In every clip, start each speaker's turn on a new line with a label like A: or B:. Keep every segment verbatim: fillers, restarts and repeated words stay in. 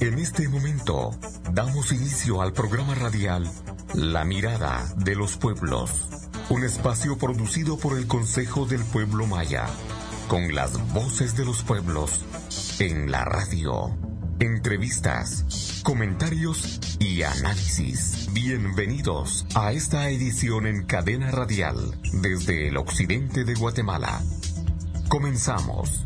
A: En este momento, damos inicio al programa radial La Mirada de los Pueblos, un espacio producido por el Consejo del Pueblo Maya, con las voces de los pueblos en la radio. Entrevistas, comentarios y análisis. Bienvenidos a esta edición en cadena radial desde el occidente de Guatemala. Comenzamos.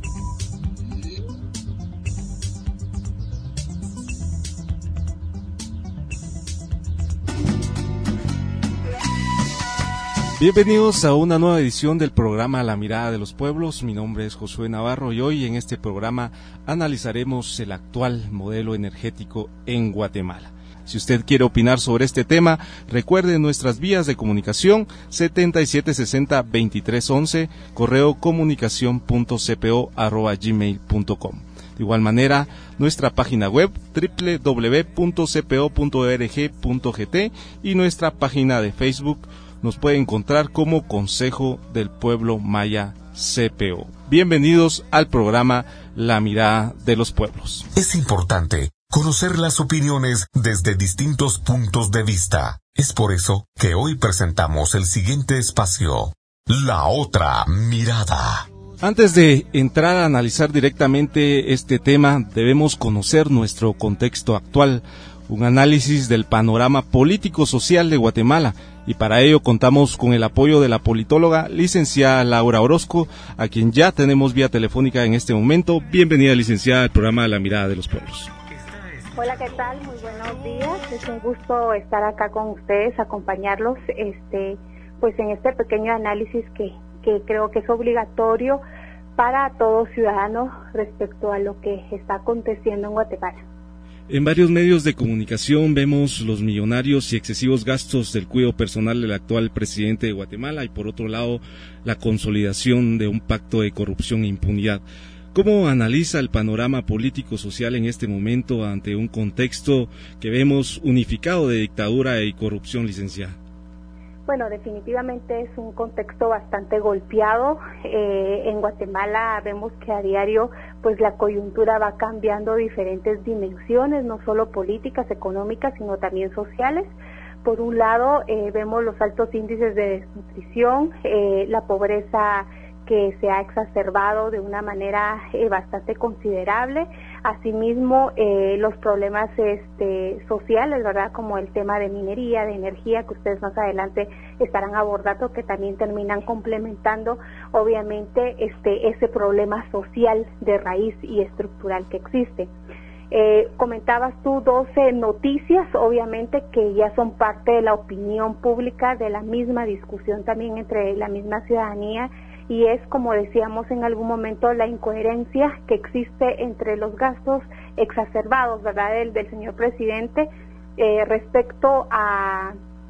B: Bienvenidos a una nueva edición del programa La Mirada de los Pueblos. Mi nombre es Josué Navarro y hoy en este programa analizaremos el actual modelo energético en Guatemala. Si usted quiere opinar sobre este tema, recuerde nuestras vías de comunicación setenta y siete sesenta veintitrés once, correo comunicación punto c p o arroba gmail punto com. De igual manera, nuestra página web doble u doble u doble u punto c p o punto org punto g t y nuestra página de Facebook nos puede encontrar como Consejo del Pueblo Maya C P O. Bienvenidos al programa La Mirada de los Pueblos.
A: Es importante conocer las opiniones desde distintos puntos de vista. Es por eso que hoy presentamos el siguiente espacio, La Otra Mirada.
B: Antes de entrar a analizar directamente este tema, debemos conocer nuestro contexto actual, un análisis del panorama político-social de Guatemala, y para ello contamos con el apoyo de la politóloga licenciada Laura Orozco, a quien ya tenemos vía telefónica en este momento. Bienvenida, licenciada, al programa La Mirada de los Pueblos.
C: Hola, ¿qué tal? Muy buenos días. Es un gusto estar acá con ustedes, acompañarlos este, pues en este pequeño análisis que, que creo que es obligatorio para todo ciudadano respecto a lo que está aconteciendo en Guatemala.
B: En varios medios de comunicación vemos los millonarios y excesivos gastos del cuidado personal del actual presidente de Guatemala y por otro lado la consolidación de un pacto de corrupción e impunidad. ¿Cómo analiza el panorama político-social en este momento ante un contexto que vemos unificado de dictadura y corrupción, licenciada?
C: Bueno, definitivamente es un contexto bastante golpeado. Eh, en Guatemala vemos que a diario pues la coyuntura va cambiando diferentes dimensiones, no solo políticas, económicas, sino también sociales. Por un lado, eh, vemos los altos índices de desnutrición, eh, la pobreza que se ha exacerbado de una manera eh, bastante considerable. Asimismo, eh, los problemas este, sociales, ¿verdad? Como el tema de minería, de energía, que ustedes más adelante estarán abordando, que también terminan complementando, obviamente, este ese problema social de raíz y estructural que existe. Eh, comentabas tú doce noticias, obviamente, que ya son parte de la opinión pública, de la misma discusión también entre la misma ciudadanía, y es, como decíamos en algún momento, la incoherencia que existe entre los gastos exacerbados, ¿verdad?, del, del señor presidente eh, respecto a,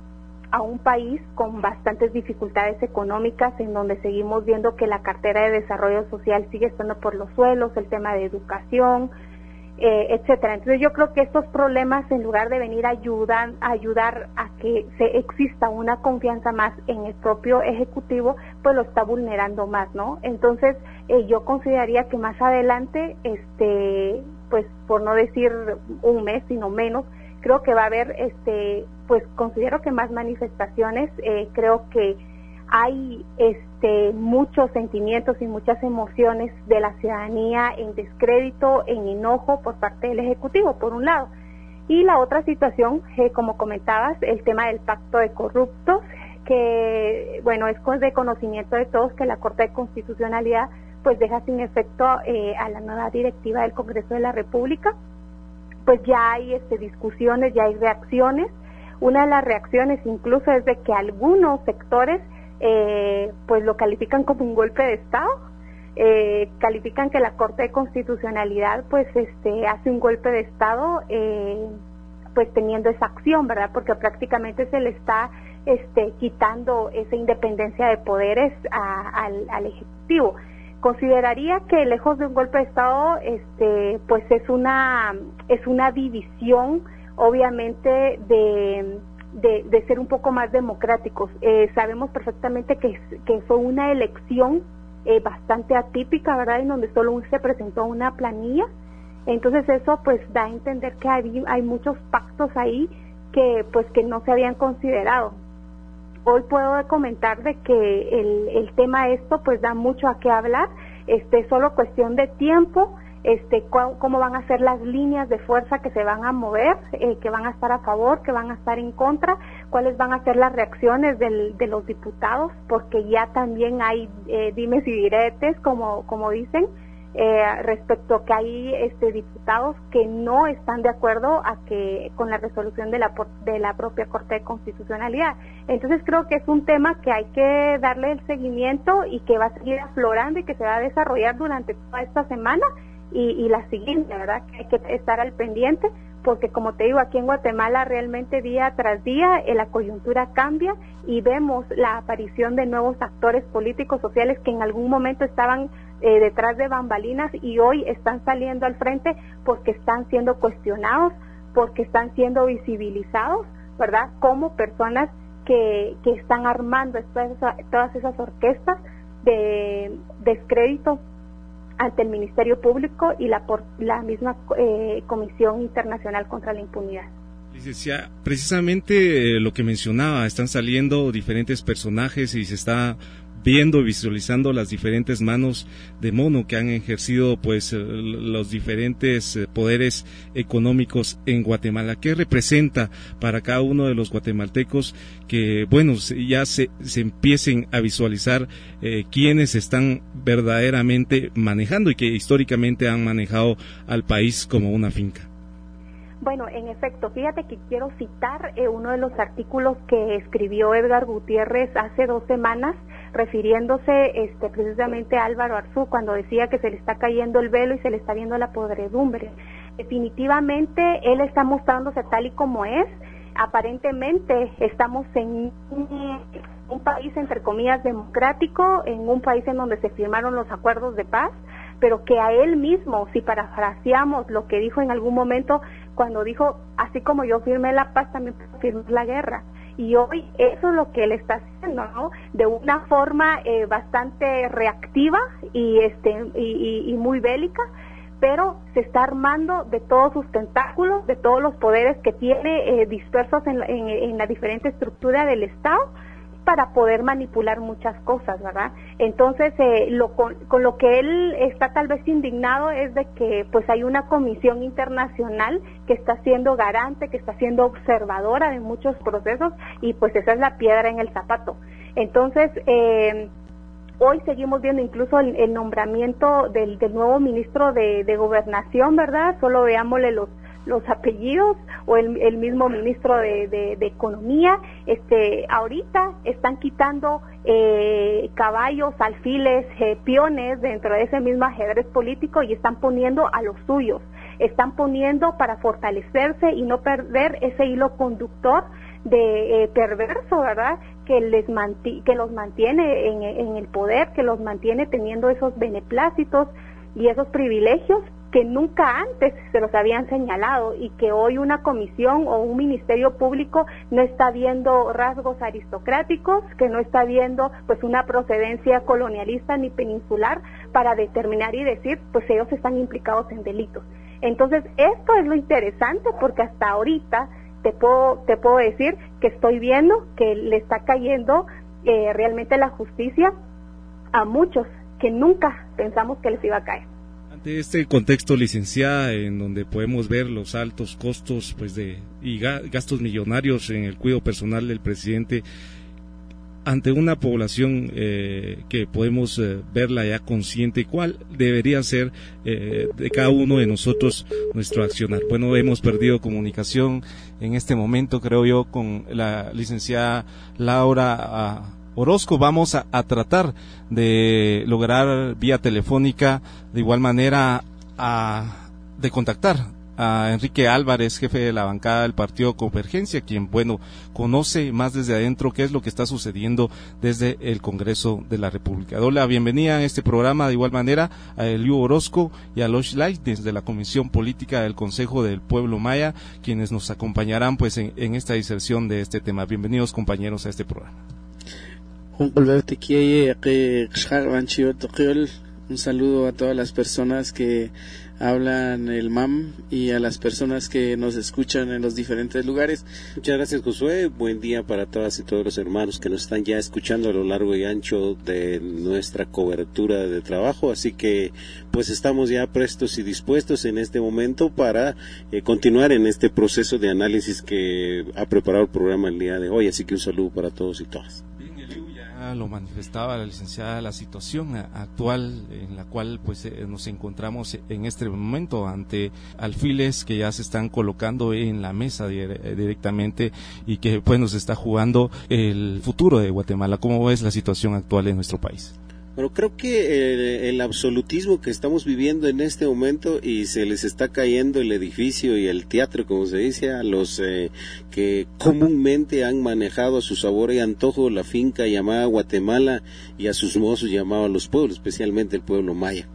C: a un país con bastantes dificultades económicas, en donde seguimos viendo que la cartera de desarrollo social sigue estando por los suelos, el tema de educación, Eh, etcétera. Entonces yo creo que estos problemas, en lugar de venir a ayudar, a ayudar a que se exista una confianza más en el propio ejecutivo, pues lo está vulnerando más, ¿no? Entonces eh, yo consideraría que más adelante, este, pues por no decir un mes, sino menos, creo que va a haber, este, pues considero que más manifestaciones. eh, creo que hay este muchos sentimientos y muchas emociones de la ciudadanía en descrédito, en enojo por parte del Ejecutivo, por un lado. Y la otra situación, eh, como comentabas, el tema del pacto de corruptos, que, bueno, es de conocimiento de todos que la Corte de Constitucionalidad pues deja sin efecto eh, a la nueva directiva del Congreso de la República. Pues ya hay este, discusiones, ya hay reacciones. Una de las reacciones incluso es de que algunos sectores Eh, pues lo califican como un golpe de Estado, eh, califican que la Corte de Constitucionalidad pues este hace un golpe de Estado eh, pues teniendo esa acción, ¿verdad? Porque prácticamente se le está este quitando esa independencia de poderes a, al, al Ejecutivo. Consideraría que lejos de un golpe de Estado, este pues es una es una división, obviamente, de De, de ser un poco más democráticos. Eh, sabemos perfectamente que, que fue una elección eh, bastante atípica, ¿verdad?, en donde solo se presentó una planilla Entonces eso pues da a entender que hay, hay muchos pactos ahí que pues que no se habían considerado. Hoy puedo comentar de que el, el tema esto pues da mucho a qué hablar, este solo cuestión de tiempo, este cu- cómo van a ser las líneas de fuerza que se van a mover, eh, que van a estar a favor, que van a estar en contra, cuáles van a ser las reacciones del, de los diputados, porque ya también hay eh, dimes y diretes, como como dicen, eh, respecto a que hay este diputados que no están de acuerdo a que con la resolución de la de la propia Corte de Constitucionalidad. Entonces creo que es un tema que hay que darle el seguimiento y que va a seguir aflorando y que se va a desarrollar durante toda esta semana y, y la siguiente, ¿verdad? Que hay que estar al pendiente, porque como te digo, aquí en Guatemala realmente día tras día eh, la coyuntura cambia y vemos la aparición de nuevos actores políticos, sociales que en algún momento estaban eh, detrás de bambalinas y hoy están saliendo al frente porque están siendo cuestionados, porque están siendo visibilizados, ¿verdad? Como personas que, que están armando todas esas, todas esas orquestas de descrédito ante el Ministerio Público y la, por, la misma eh, Comisión Internacional contra la Impunidad.
B: Licenciada, precisamente eh, lo que mencionaba, están saliendo diferentes personajes y se está viendo y visualizando las diferentes manos de mono que han ejercido pues eh, los diferentes eh, poderes económicos en Guatemala. ¿Qué representa para cada uno de los guatemaltecos que, bueno, ya se, se empiecen a visualizar eh, quiénes están verdaderamente manejando y que históricamente han manejado al país como una finca?
C: Bueno, en efecto, fíjate que quiero citar eh, uno de los artículos que escribió Edgar Gutiérrez hace dos semanas, refiriéndose este, precisamente a Álvaro Arzú, cuando decía que se le está cayendo el velo y se le está viendo la podredumbre. Definitivamente, él está mostrándose tal y como es. Aparentemente, estamos en un, un país, entre comillas, democrático, en un país en donde se firmaron los acuerdos de paz, pero que a él mismo, si parafraseamos lo que dijo en algún momento, cuando dijo, así como yo firmé la paz, también puedo firmar la guerra. Y hoy eso es lo que él está haciendo, ¿no? De una forma eh, bastante reactiva y este y, y, y muy bélica, pero se está armando de todos sus tentáculos, de todos los poderes que tiene eh, dispersos en la, en, en la diferente estructura del Estado, para poder manipular muchas cosas, ¿verdad? Entonces, eh, lo con, con lo que él está tal vez indignado es de que pues hay una comisión internacional que está siendo garante, que está siendo observadora de muchos procesos y pues esa es la piedra en el zapato. Entonces, eh, hoy seguimos viendo incluso el, el nombramiento del, del nuevo ministro de, de Gobernación, ¿verdad? Solo veámosle los los apellidos o el, el mismo ministro de, de, de Economía. Este, ahorita están quitando eh, caballos, alfiles, eh, peones dentro de ese mismo ajedrez político y están poniendo a los suyos, están poniendo para fortalecerse y no perder ese hilo conductor de eh, perverso, ¿verdad? Que les manti- que los mantiene en, en el poder, que los mantiene teniendo esos beneplácitos y esos privilegios que nunca antes se los habían señalado y que hoy una comisión o un ministerio público no está viendo rasgos aristocráticos, que no está viendo pues una procedencia colonialista ni peninsular para determinar y decir pues ellos están implicados en delitos. Entonces esto es lo interesante porque hasta ahorita te puedo te puedo decir que estoy viendo que le está cayendo eh, realmente la justicia a muchos que nunca pensamos que les iba a caer.
B: Ante este contexto, licenciada, en donde podemos ver los altos costos pues de y gastos millonarios en el cuidado personal del presidente, ante una población eh, que podemos eh, verla ya consciente, ¿cuál debería ser eh, de cada uno de nosotros nuestro accionar? Bueno, hemos perdido comunicación en este momento, creo yo, con la licenciada Laura uh, Orozco. Vamos a, a tratar de lograr vía telefónica de igual manera a, de contactar a Enrique Álvarez, jefe de la bancada del Partido Convergencia, quien, bueno, conoce más desde adentro qué es lo que está sucediendo desde el Congreso de la República. Doy la bienvenida a este programa de igual manera a Eliu Orozco y a Losh Light desde la Comisión Política del Consejo del Pueblo Maya, quienes nos acompañarán pues en, en esta diserción de este tema. Bienvenidos, compañeros, a este programa.
D: Un saludo a todas las personas que hablan el M A M y a las personas que nos escuchan en los diferentes lugares.
E: Muchas gracias, Josué. Buen día para todas y todos los hermanos que nos están ya escuchando a lo largo y ancho de nuestra cobertura de trabajo, así que pues estamos ya prestos y dispuestos en este momento para eh, continuar en este proceso de análisis que ha preparado el programa el día de hoy, así que un saludo para todos y todas.
B: Lo manifestaba la licenciada, la situación actual en la cual pues eh, nos encontramos en este momento ante alfiles que ya se están colocando en la mesa de, directamente y que pues nos está jugando el futuro de Guatemala. ¿Cómo ves la situación actual en nuestro país?
E: Bueno, creo que el, el absolutismo que estamos viviendo en este momento y se les está cayendo el edificio y el teatro, como se dice, a los eh, que comúnmente han manejado a su sabor y antojo la finca llamada Guatemala y a sus mozos llamados los pueblos, especialmente el pueblo maya.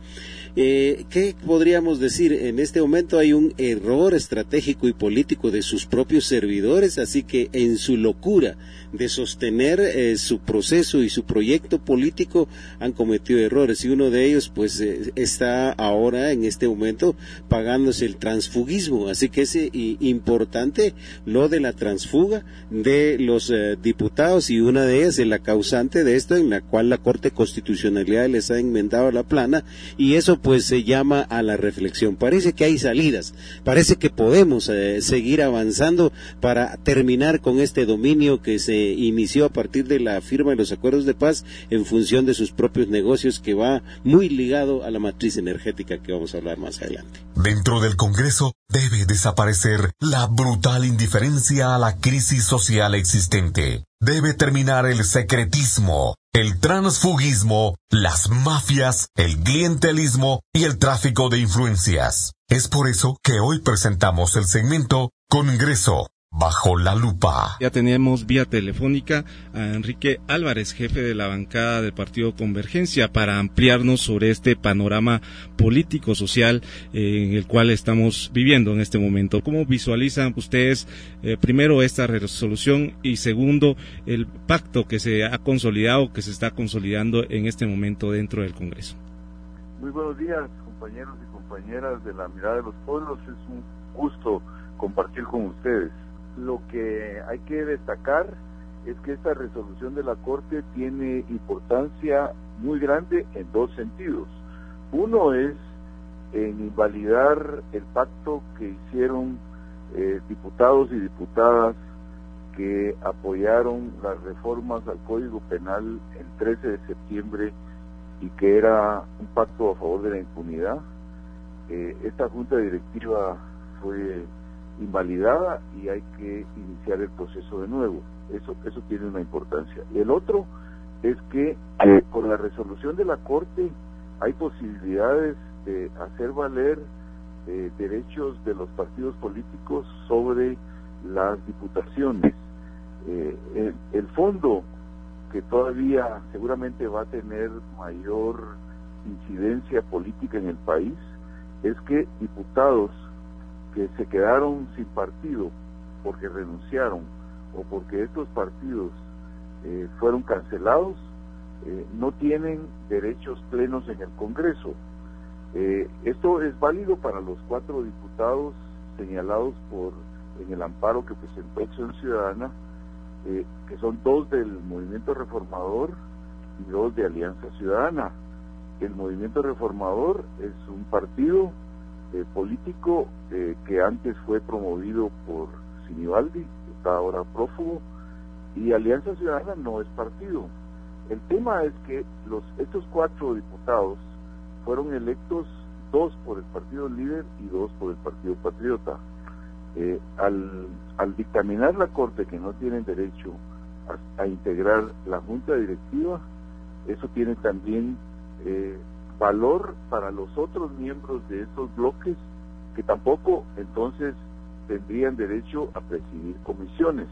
E: Eh, ¿Qué podríamos decir? En este momento hay un error estratégico y político de sus propios servidores, así que en su locura de sostener eh, su proceso y su proyecto político han cometido errores, y uno de ellos pues eh, está ahora en este momento pagándose el transfugismo, así que es eh, importante lo de la transfuga de los eh, diputados, y una de ellas es la causante de esto, en la cual la Corte de Constitucionalidad les ha enmendado la plana, y eso pues se llama a la reflexión. Parece que hay salidas, parece que podemos eh, seguir avanzando para terminar con este dominio que se inició a partir de la firma de los acuerdos de paz en función de sus propios negocios, que va muy ligado a la matriz energética que vamos a hablar más adelante.
A: Dentro del Congreso debe desaparecer la brutal indiferencia a la crisis social existente. Debe terminar el secretismo, el transfugismo, las mafias, el clientelismo y el tráfico de influencias. Es por eso que hoy presentamos el segmento Congreso bajo la lupa.
B: Ya tenemos vía telefónica a Enrique Álvarez, jefe de la bancada del Partido Convergencia, para ampliarnos sobre este panorama político social eh, en el cual estamos viviendo en este momento. ¿Cómo visualizan ustedes, eh, primero, esta resolución y segundo, el pacto que se ha consolidado, que se está consolidando en este momento dentro del Congreso?
F: Muy buenos días, compañeros y compañeras de la Mirada de los Pueblos. Es un gusto compartir con ustedes. Lo que hay que destacar es que esta resolución de la Corte tiene importancia muy grande en dos sentidos. Uno es en invalidar el pacto que hicieron eh, diputados y diputadas que apoyaron las reformas al Código Penal el trece de septiembre y que era un pacto a favor de la impunidad. Eh, esta junta directiva fue invalidada y hay que iniciar el proceso de nuevo. Eso eso tiene una importancia. Y el otro es que eh, con la resolución de la Corte hay posibilidades de hacer valer eh, derechos de los partidos políticos sobre las diputaciones. Eh, el, el fondo que todavía seguramente va a tener mayor incidencia política en el país es que diputados que se quedaron sin partido porque renunciaron o porque estos partidos eh, fueron cancelados, eh, no tienen derechos plenos en el Congreso. Eh, esto es válido para los cuatro diputados señalados por en el amparo que presentó Acción Ciudadana, eh, que son dos del Movimiento Reformador y dos de Alianza Ciudadana. El Movimiento Reformador es un partido Eh, político eh, que antes fue promovido por Sinibaldi, que está ahora prófugo, y Alianza Ciudadana no es partido. El tema es que los estos cuatro diputados fueron electos, dos por el Partido Líder y dos por el Partido Patriota. Eh, al, al dictaminar la Corte que no tienen derecho a, a integrar la Junta Directiva, eso tiene también eh, valor para los otros miembros de estos bloques que tampoco entonces tendrían derecho a presidir comisiones.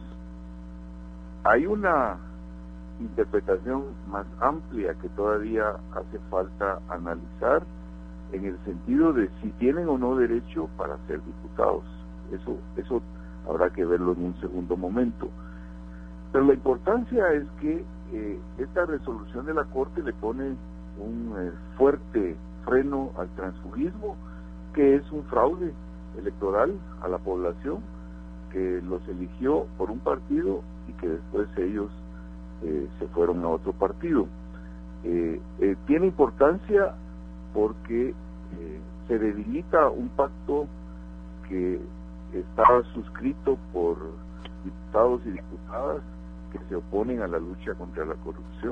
F: Hay una interpretación más amplia que todavía hace falta analizar en el sentido de si tienen o no derecho para ser diputados. Eso, eso habrá que verlo en un segundo momento. Pero la importancia es que eh, esta resolución de la Corte le pone un eh, fuerte freno al transfugismo que es un fraude electoral a la población que los eligió por un partido y que después ellos eh, se fueron a otro partido. Eh, eh, tiene importancia porque eh, se debilita un pacto que estaba suscrito por diputados y diputadas que se oponen a la lucha contra la corrupción,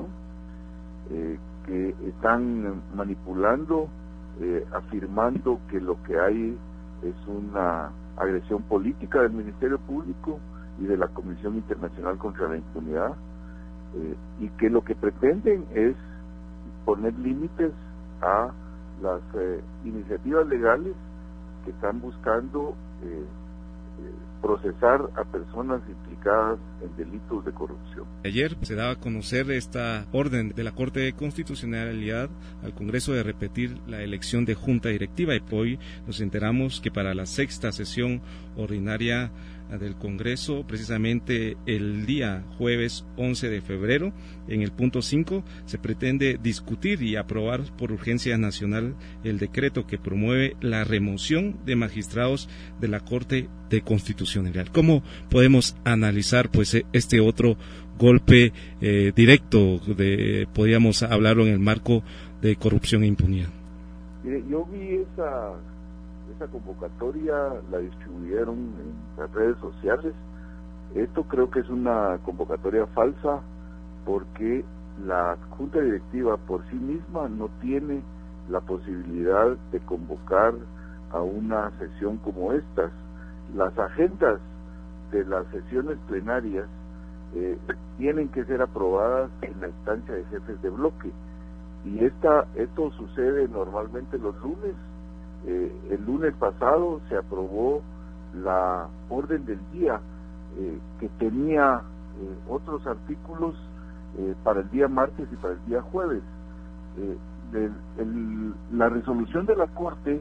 F: eh, que están manipulando, eh, afirmando que lo que hay es una agresión política del Ministerio Público y de la Comisión Internacional contra la Impunidad, eh, y que lo que pretenden es poner límites a las eh, iniciativas legales que están buscando eh, eh, procesar a personas implicadas en delitos de corrupción.
B: Ayer se daba a conocer esta orden de la Corte de Constitucionalidad al Congreso de repetir la elección de Junta Directiva, y hoy nos enteramos que para la sexta sesión ordinaria del Congreso, precisamente el día jueves once de febrero, en el punto cinco, se pretende discutir y aprobar por urgencia nacional el decreto que promueve la remoción de magistrados de la Corte de Constitucionalidad. ¿Cómo podemos analizar pues este otro golpe eh, directo, de, podríamos hablarlo en el marco de corrupción e impunidad?
F: Mire, yo vi esa esa convocatoria, la distribuyeron en las redes sociales. Esto creo que es una convocatoria falsa, porque la Junta Directiva por sí misma no tiene la posibilidad de convocar a una sesión como estas. Las agendas de las sesiones plenarias eh, tienen que ser aprobadas en la instancia de jefes de bloque, y esta esto sucede normalmente los lunes. Eh, el lunes pasado se aprobó la orden del día eh, que tenía eh, otros artículos eh, para el día martes y para el día jueves. Eh, del, el, la resolución de la Corte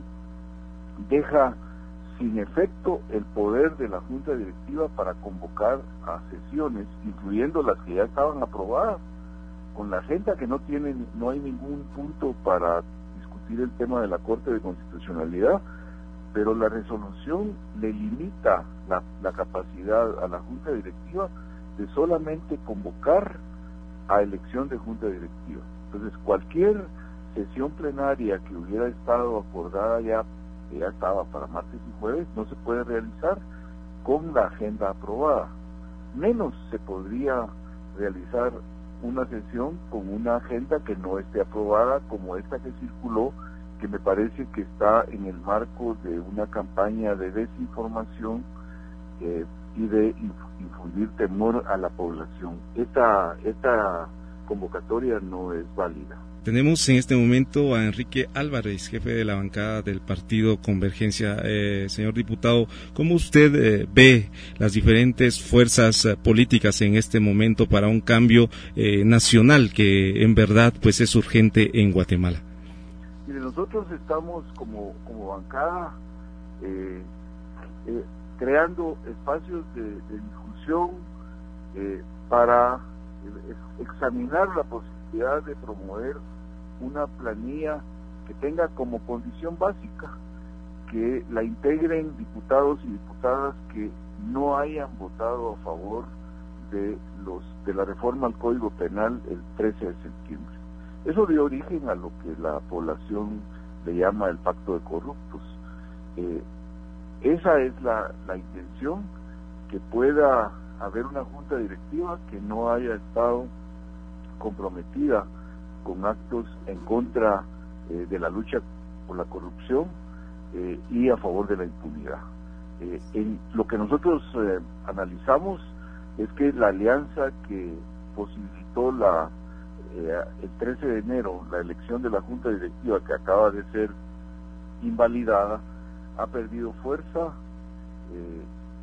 F: deja sin efecto el poder de la Junta Directiva para convocar a sesiones, incluyendo las que ya estaban aprobadas, con la agenda que no tienen, no hay ningún punto para el tema de la Corte de Constitucionalidad, pero la resolución le limita la, la capacidad a la Junta Directiva de solamente convocar a elección de Junta Directiva. Entonces, cualquier sesión plenaria que hubiera estado acordada ya, que ya estaba para martes y jueves, no se puede realizar con la agenda aprobada. Menos se podría realizar una sesión con una agenda que no esté aprobada, como esta que circuló, que me parece que está en el marco de una campaña de desinformación eh, y de infundir temor a la población. Esta, esta convocatoria no es válida.
B: Tenemos en este momento a Enrique Álvarez, jefe de la bancada del partido Convergencia. Eh, señor diputado, ¿cómo usted eh, ve las diferentes fuerzas eh, políticas en este momento para un cambio eh, nacional que en verdad pues es urgente en Guatemala?
F: Mire, nosotros estamos como, como bancada eh, eh, creando espacios de, de discusión eh, para eh, examinar la posibilidad de promover una planilla que tenga como condición básica que la integren diputados y diputadas que no hayan votado a favor de los de la reforma al Código Penal el trece de septiembre. Eso dio origen a lo que la población le llama el pacto de corruptos. Eh, esa es la, la intención, que pueda haber una junta directiva que no haya estado comprometida con actos en contra eh, de la lucha por la corrupción eh, y a favor de la impunidad. Eh, en lo que nosotros eh, analizamos es que la alianza que posibilitó la eh, el trece de enero la elección de la junta directiva, que acaba de ser invalidada, ha perdido fuerza eh,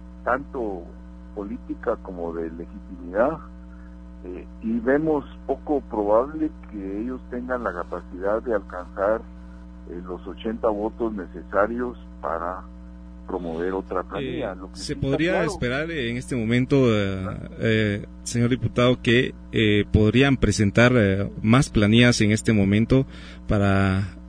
F: tanto política como de legitimidad. Eh, y vemos poco probable que ellos tengan la capacidad de alcanzar eh, los ochenta votos necesarios para promover otra planilla.
B: Eh,
F: Lo que
B: ¿Se
F: sí
B: podría
F: claro,
B: esperar eh, en este momento, eh, eh, señor diputado, que eh, podrían presentar eh, más planillas en este momento para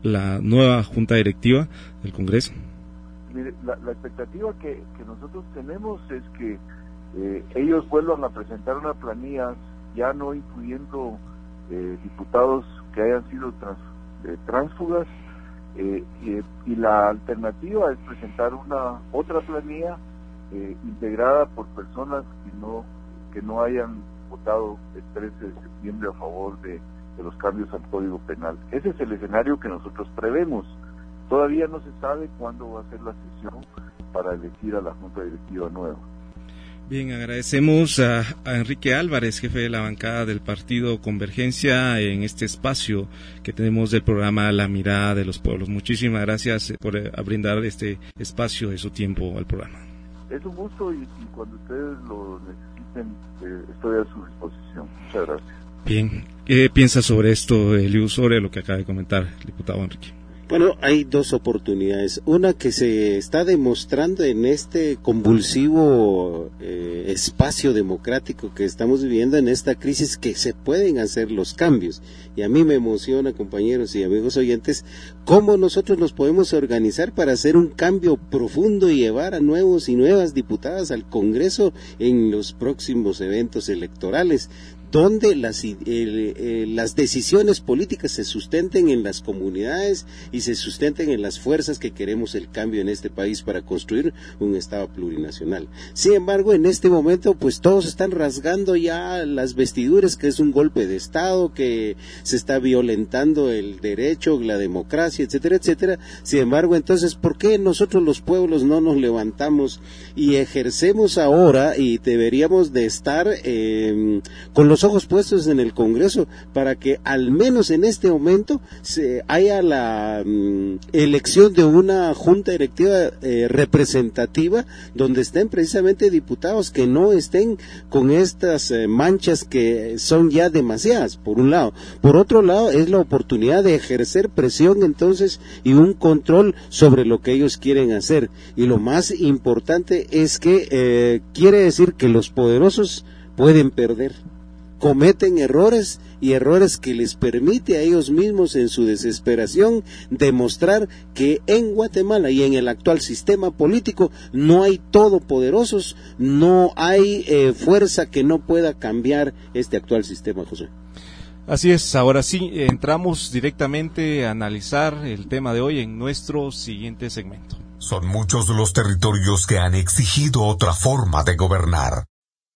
B: la nueva junta directiva del Congreso?
F: Mire, la, la expectativa que, que nosotros tenemos es que eh, ellos vuelvan a presentar una planilla, ya no incluyendo eh, diputados que hayan sido trans, eh, tránsfugas, eh, y, y la alternativa es presentar una otra planilla eh, integrada por personas que no que no hayan votado el trece de septiembre a favor de, de los cambios al Código Penal. Ese es el escenario que nosotros prevemos. Todavía no se sabe cuándo va a ser la sesión para elegir a la Junta Directiva nueva.
B: Bien, agradecemos a, a Enrique Álvarez, jefe de la bancada del Partido Convergencia, en este espacio que tenemos del programa La Mirada de los Pueblos. Muchísimas gracias por eh, brindar este espacio de su tiempo al programa.
F: Es un gusto y, y cuando ustedes lo necesiten, eh, estoy a su disposición. Muchas gracias.
B: Bien, ¿qué piensa sobre esto, Eliu, sobre lo que acaba de comentar el diputado Enrique?
E: Bueno, hay dos oportunidades. Una que se está demostrando en este convulsivo eh, espacio democrático que estamos viviendo en esta crisis, que se pueden hacer los cambios. Y a mí me emociona, compañeros y amigos oyentes, cómo nosotros nos podemos organizar para hacer un cambio profundo y llevar a nuevos y nuevas diputadas al Congreso en los próximos eventos electorales, donde las, eh, eh, las decisiones políticas se sustenten en las comunidades y se sustenten en las fuerzas que queremos el cambio en este país para construir un Estado plurinacional. Sin embargo, en este momento, pues todos están rasgando ya las vestiduras, que es un golpe de Estado, que se está violentando el derecho, la democracia, etcétera, etcétera. Sin embargo, entonces, ¿por qué nosotros los pueblos no nos levantamos y ejercemos ahora, y deberíamos de estar eh, con los ojos puestos en el Congreso para que al menos en este momento se haya la um, elección de una junta directiva eh, representativa, donde estén precisamente diputados que no estén con estas eh, manchas que son ya demasiadas, por un lado. Por otro lado, es la oportunidad de ejercer presión entonces y un control sobre lo que ellos quieren hacer. Y lo más importante es que eh, quiere decir que los poderosos pueden perder, cometen errores y errores que les permite a ellos mismos en su desesperación demostrar que en Guatemala y en el actual sistema político no hay todopoderosos, no hay eh, fuerza que no pueda cambiar este actual sistema, José.
B: Así es, ahora sí, entramos directamente a analizar el tema de hoy en nuestro siguiente segmento.
A: Son muchos los territorios que han exigido otra forma de gobernar.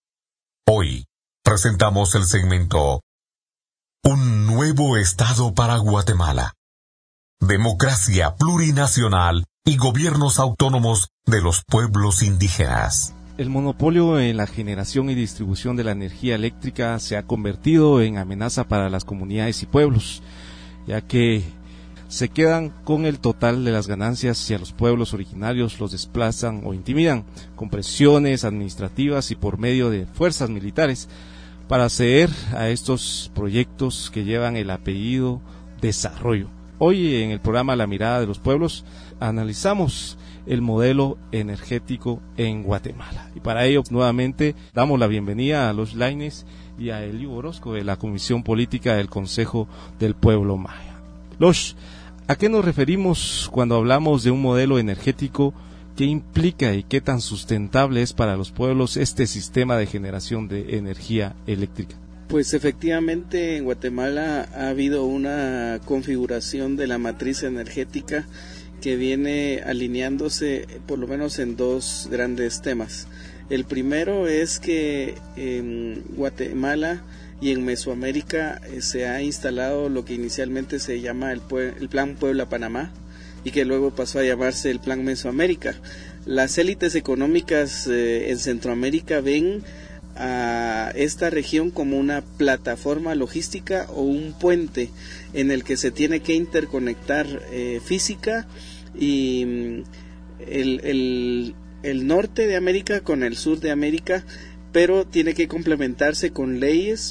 A: Hoy presentamos el segmento Un nuevo Estado para Guatemala. Democracia plurinacional y gobiernos autónomos de los pueblos indígenas.
B: El monopolio en la generación y distribución de la energía eléctrica se ha convertido en amenaza para las comunidades y pueblos, ya que se quedan con el total de las ganancias y a los pueblos originarios los desplazan o intimidan con presiones administrativas y por medio de fuerzas militares para acceder a estos proyectos que llevan el apellido desarrollo. Hoy en el programa La Mirada de los Pueblos analizamos el modelo energético en Guatemala. Y para ello nuevamente damos la bienvenida a Los Lainez y a Eliu Orozco de la Comisión Política del Consejo del Pueblo Maya. Los, ¿a qué nos referimos cuando hablamos de un modelo energético? ¿Qué implica y qué tan sustentable es para los pueblos este sistema de generación de energía eléctrica?
D: Pues efectivamente en Guatemala ha habido una configuración de la matriz energética que viene alineándose por lo menos en dos grandes temas. El primero es que en Guatemala y en Mesoamérica eh, se ha instalado lo que inicialmente se llama el, Pue- el Plan Puebla-Panamá, y que luego pasó a llamarse el Plan Mesoamérica. Las élites económicas eh, en Centroamérica ven a esta región como una plataforma logística o un puente en el que se tiene que interconectar eh, física y el, el, el norte de América con el sur de América, pero tiene que complementarse con leyes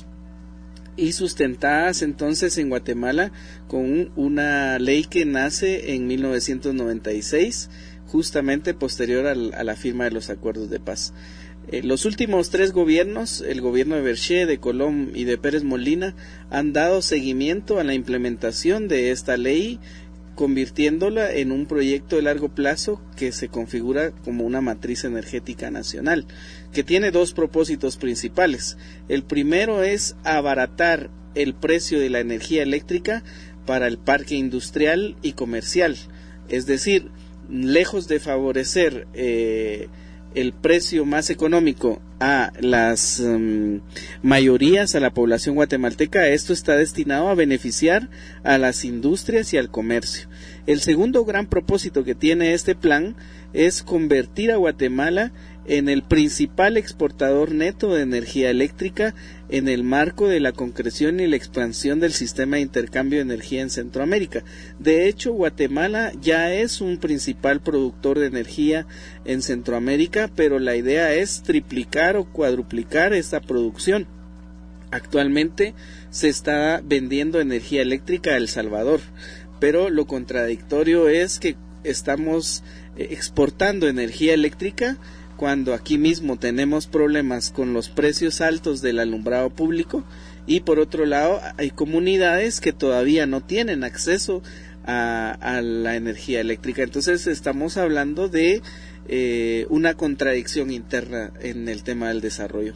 D: y sustentadas entonces en Guatemala con una ley que nace en mil novecientos noventa y seis, justamente posterior al, a la firma de los acuerdos de paz. Eh, los últimos tres gobiernos, el gobierno de Berché, de Colom y de Pérez Molina, han dado seguimiento a la implementación de esta ley convirtiéndola en un proyecto de largo plazo que se configura como una matriz energética nacional, que tiene dos propósitos principales. El primero es abaratar el precio de la energía eléctrica para el parque industrial y comercial, es decir, lejos de favorecer eh, el precio más económico a las um, mayorías, a la población guatemalteca, esto está destinado a beneficiar a las industrias y al comercio. El segundo gran propósito que tiene este plan es convertir a Guatemala en el principal exportador neto de energía eléctrica en el marco de la concreción y la expansión del sistema de intercambio de energía en Centroamérica. De hecho, Guatemala ya es un principal productor de energía en Centroamérica, pero la idea es triplicar o cuadruplicar esta producción. Actualmente se está vendiendo energía eléctrica a El Salvador, pero lo contradictorio es que estamos exportando energía eléctrica cuando aquí mismo tenemos problemas con los precios altos del alumbrado público, y por otro lado hay comunidades que todavía no tienen acceso a, a la energía eléctrica. Entonces estamos hablando de eh, una contradicción interna en el tema del desarrollo.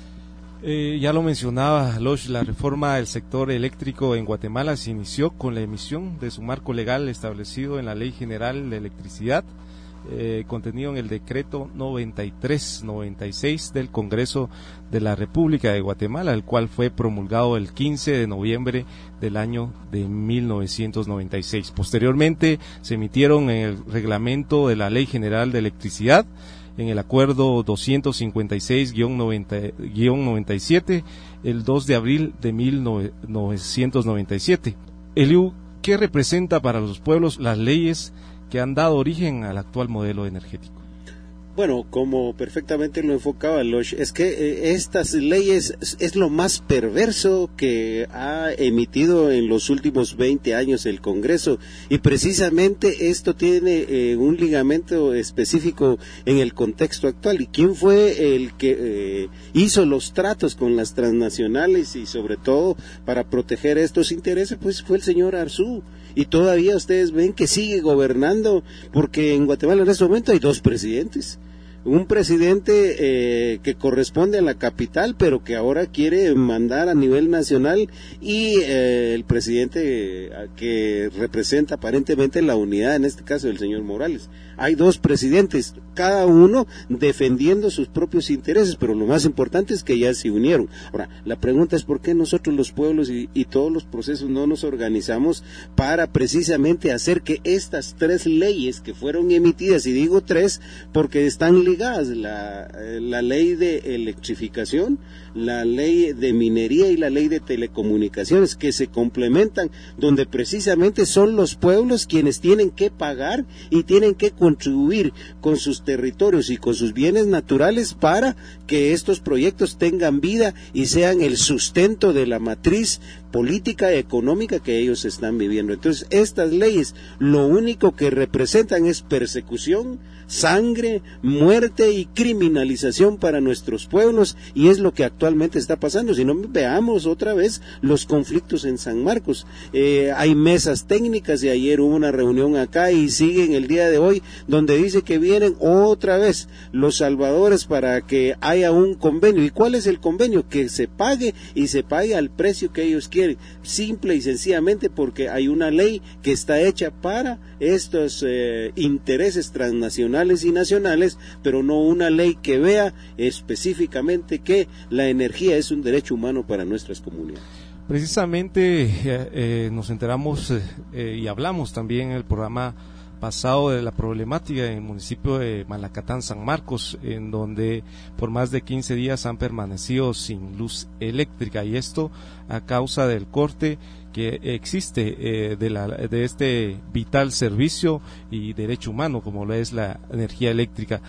B: Eh, ya lo mencionaba Losh, la reforma del sector eléctrico en Guatemala se inició con la emisión de su marco legal establecido en la Ley General de Electricidad, Eh, contenido en el decreto noventa y tres noventa y seis del Congreso de la República de Guatemala, el cual fue promulgado el quince de noviembre del año de mil novecientos noventa y seis. Posteriormente se emitieron en el reglamento de la Ley General de Electricidad, en el acuerdo doscientos cincuenta y seis guion noventa y siete, el dos de abril de mil novecientos noventa y siete. Eliu, ¿qué representa para los pueblos las leyes que han dado origen al actual modelo energético?
E: Bueno, como perfectamente lo enfocaba Losh, es que eh, estas leyes es, es lo más perverso que ha emitido en los últimos veinte años el Congreso, y precisamente esto tiene eh, un ligamento específico en el contexto actual. ¿Y quién fue el que eh, hizo los tratos con las transnacionales y sobre todo para proteger estos intereses? Pues fue el señor Arzú. Y todavía ustedes ven que sigue gobernando, porque en Guatemala en este momento hay dos presidentes. Un presidente eh, que corresponde a la capital, pero que ahora quiere mandar a nivel nacional, y eh, el presidente eh, que representa aparentemente la unidad, en este caso el señor Morales. Hay dos presidentes, cada uno defendiendo sus propios intereses, pero lo más importante es que ya se unieron. Ahora, la pregunta es por qué nosotros los pueblos y, y todos los procesos no nos organizamos para precisamente hacer que estas tres leyes que fueron emitidas, y digo tres porque están ligadas, la, la ley de electrificación, la ley de minería y la ley de telecomunicaciones, que se complementan, donde precisamente son los pueblos quienes tienen que pagar y tienen que contribuir con sus territorios y con sus bienes naturales para que estos proyectos tengan vida y sean el sustento de la matriz política y económica que ellos están viviendo. Entonces, estas leyes lo único que representan es persecución, sangre, muerte y criminalización para nuestros pueblos, y es lo que actualmente está pasando. Si no, veamos otra vez los conflictos en San Marcos. Eh, hay mesas técnicas, y ayer hubo una reunión acá y siguen el día de hoy, donde dice que vienen otra vez los salvadores para que haya un convenio. ¿Y cuál es el convenio? Que se pague, y se pague al precio que ellos quieren, simple y sencillamente porque hay una ley que está hecha para estos eh, intereses transnacionales y nacionales, pero no una ley que vea específicamente que la energía es un derecho humano para nuestras comunidades.
B: Precisamente eh, eh, nos enteramos eh, y hablamos también en el programa pasado de la problemática en el municipio de Malacatán, San Marcos, en donde por más de quince días han permanecido sin luz eléctrica, y esto a causa del corte que existe eh, de, la, de este vital servicio y derecho humano como lo es la energía eléctrica.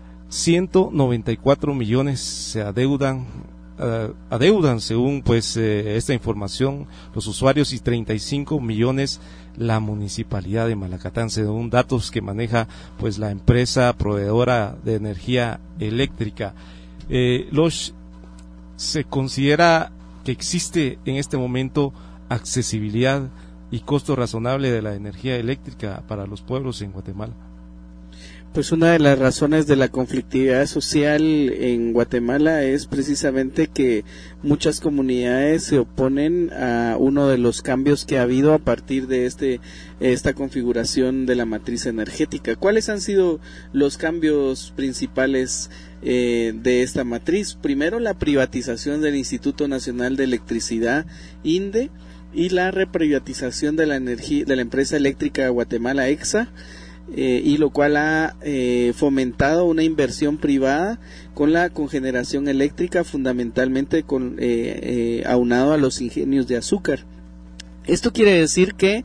B: ciento noventa y cuatro millones se adeudan Uh, adeudan según pues eh, esta información los usuarios, y treinta y cinco millones la municipalidad de Malacatán, según datos que maneja pues la empresa proveedora de energía eléctrica. Eh, los, se considera que existe en este momento accesibilidad y costo razonable de la energía eléctrica para los pueblos en Guatemala?
D: Pues una de las razones de la conflictividad social en Guatemala es precisamente que muchas comunidades se oponen a uno de los cambios que ha habido a partir de este esta configuración de la matriz energética. ¿Cuáles han sido los cambios principales eh, de esta matriz? Primero, la privatización del Instituto Nacional de Electricidad, INDE, y la reprivatización de la energía de la empresa eléctrica de Guatemala, EXA. Eh, y lo cual ha eh, fomentado una inversión privada con la cogeneración eléctrica, fundamentalmente con eh, eh, aunado a los ingenios de azúcar. Esto quiere decir que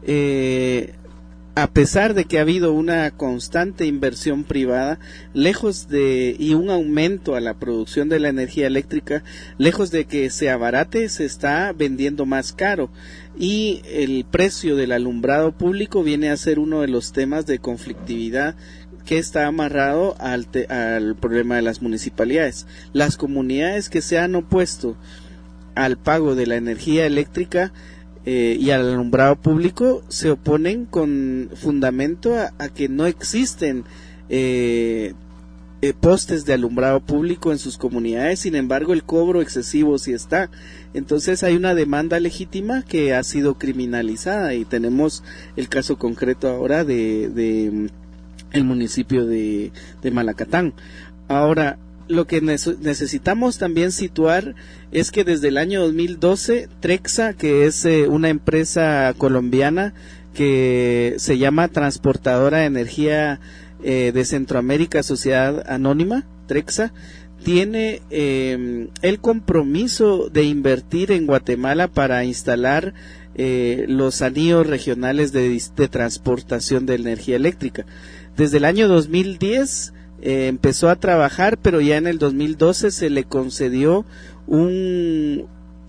D: eh, a pesar de que ha habido una constante inversión privada, lejos de y un aumento a la producción de la energía eléctrica, lejos de que se abarate, se está vendiendo más caro. Y el precio del alumbrado público viene a ser uno de los temas de conflictividad que está amarrado al, te, al problema de las municipalidades. Las comunidades que se han opuesto al pago de la energía eléctrica eh, y al alumbrado público se oponen con fundamento a, a que no existen eh, eh, postes de alumbrado público en sus comunidades. Sin embargo, el cobro excesivo sí está. Entonces hay una demanda legítima que ha sido criminalizada, y tenemos el caso concreto ahora de, de el municipio de, de Malacatán. Ahora, lo que necesitamos también situar es que desde el año dos mil doce, Trexa, que es eh, una empresa colombiana que se llama Transportadora de Energía eh, de Centroamérica, Sociedad Anónima, Trexa, tiene eh, el compromiso de invertir en Guatemala para instalar eh, los anillos regionales de, de transportación de energía eléctrica. Desde el año dos mil diez eh, empezó a trabajar, pero ya en el dos mil doce se le concedió un,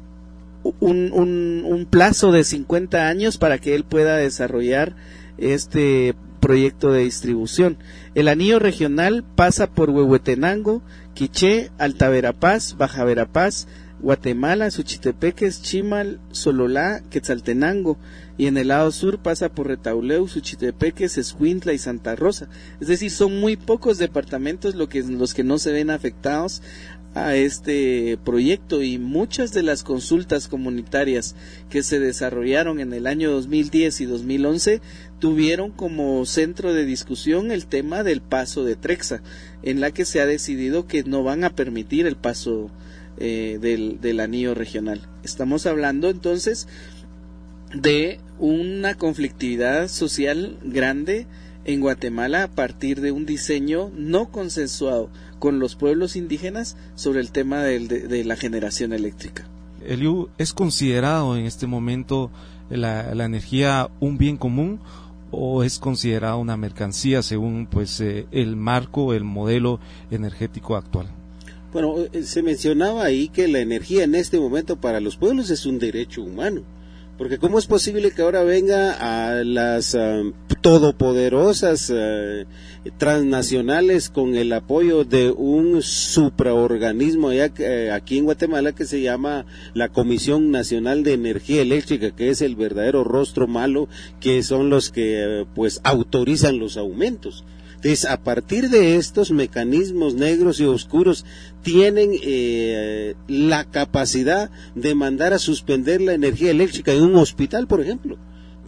D: un, un, un plazo de cincuenta años para que él pueda desarrollar este proyecto de distribución. El anillo regional pasa por Huehuetenango, Quiché, Alta Verapaz, Baja Verapaz, Guatemala, Suchitepeques, Chimal, Sololá, Quetzaltenango, y en el lado sur pasa por Retauleu, Suchitepeques, Escuintla y Santa Rosa. Es decir, son muy pocos departamentos lo que, los que no se ven afectados a este proyecto, y muchas de las consultas comunitarias que se desarrollaron en el año dos mil diez y dos mil once tuvieron como centro de discusión el tema del paso de Trexa, en la que se ha decidido que no van a permitir el paso eh, del, del anillo regional. Estamos hablando entonces de una conflictividad social grande en Guatemala a partir de un diseño no consensuado con los pueblos indígenas sobre el tema de, de, de la generación eléctrica.
B: Eliu, ¿es considerado en este momento la, la energía un bien común o es considerada una mercancía según pues eh, el marco, el modelo energético actual?
E: Bueno, se mencionaba ahí que la energía en este momento para los pueblos es un derecho humano. Porque ¿cómo es posible que ahora venga a las uh, todopoderosas uh, transnacionales con el apoyo de un supraorganismo allá, uh, aquí en Guatemala que se llama la Comisión Nacional de Energía Eléctrica, que es el verdadero rostro malo, que son los que uh, pues autorizan los aumentos? Entonces, a partir de estos mecanismos negros y oscuros, tienen eh, la capacidad de mandar a suspender la energía eléctrica en un hospital, por ejemplo,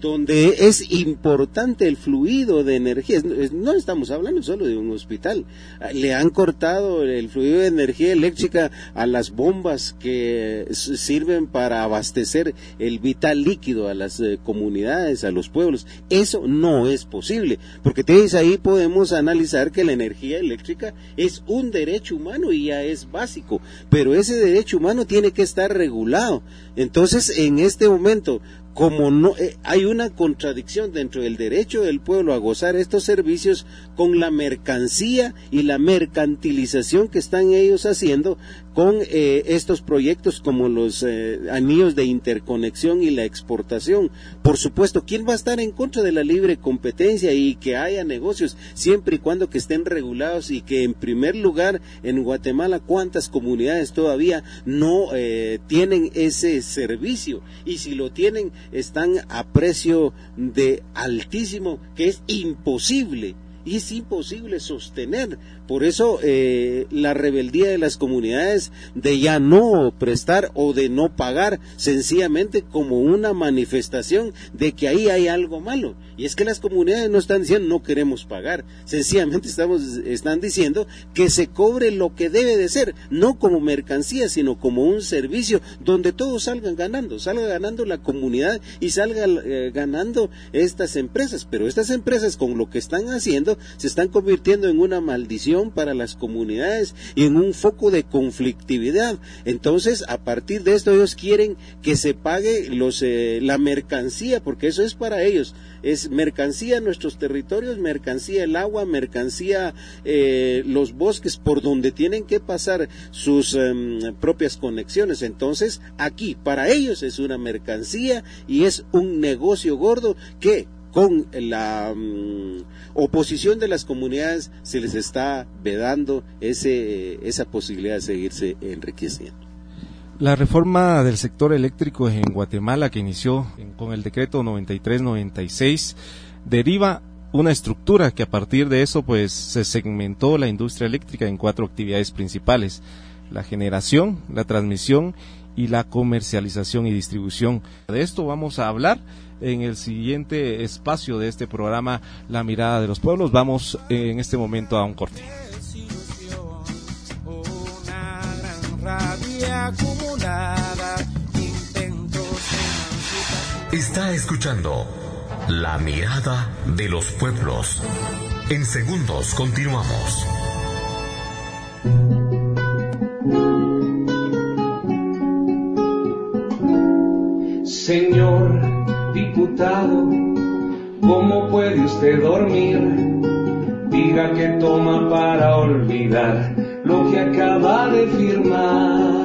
E: donde es importante el fluido de energía. No estamos hablando solo de un hospital. Le han cortado el fluido de energía eléctrica a las bombas que sirven para abastecer el vital líquido a las eh, comunidades, a los pueblos. Eso no es posible, porque entonces ahí podemos analizar que la energía eléctrica es un derecho humano y ya es básico, pero ese derecho humano tiene que estar regulado. Entonces, en este momento, como no eh, hay una contradicción dentro del derecho del pueblo a gozar estos servicios con la mercancía y la mercantilización que están ellos haciendo con eh, estos proyectos como los eh, anillos de interconexión y la exportación. Por supuesto, ¿quién va a estar en contra de la libre competencia y que haya negocios siempre y cuando que estén regulados? Y que en primer lugar en Guatemala, ¿cuántas comunidades todavía no eh, tienen ese servicio? Y si lo tienen, están a precio de altísimo, que es imposible, y es imposible sostener. Por eso eh, la rebeldía de las comunidades de ya no prestar o de no pagar, sencillamente como una manifestación de que ahí hay algo malo. Y es que las comunidades no están diciendo no queremos pagar, sencillamente estamos, están diciendo que se cobre lo que debe de ser, no como mercancía, sino como un servicio donde todos salgan ganando, salga ganando la comunidad y salga eh, ganando estas empresas. Pero estas empresas, con lo que están haciendo, se están convirtiendo en una maldición para las comunidades y en un foco de conflictividad. Entonces, a partir de esto, ellos quieren que se pague los eh, la mercancía, porque eso es para ellos, es mercancía nuestros territorios, mercancía el agua, mercancía eh, los bosques por donde tienen que pasar sus eh, propias conexiones. Entonces, aquí para ellos es una mercancía y es un negocio gordo que con la um, oposición de las comunidades se les está vedando ese, esa posibilidad de seguirse enriqueciendo.
B: La reforma del sector eléctrico en Guatemala, que inició en, con el decreto noventa y tres noventa y seis, deriva una estructura que a partir de eso pues se segmentó la industria eléctrica en cuatro actividades principales: la generación, la transmisión y la comercialización y distribución. De esto vamos a hablar en el siguiente espacio de este programa, La Mirada de los Pueblos. Vamos en este momento a un corte.
A: Está escuchando La Mirada de los Pueblos. En segundos continuamos.
G: Señor diputado, ¿cómo puede usted dormir? Diga que toma para olvidar lo que acaba de firmar.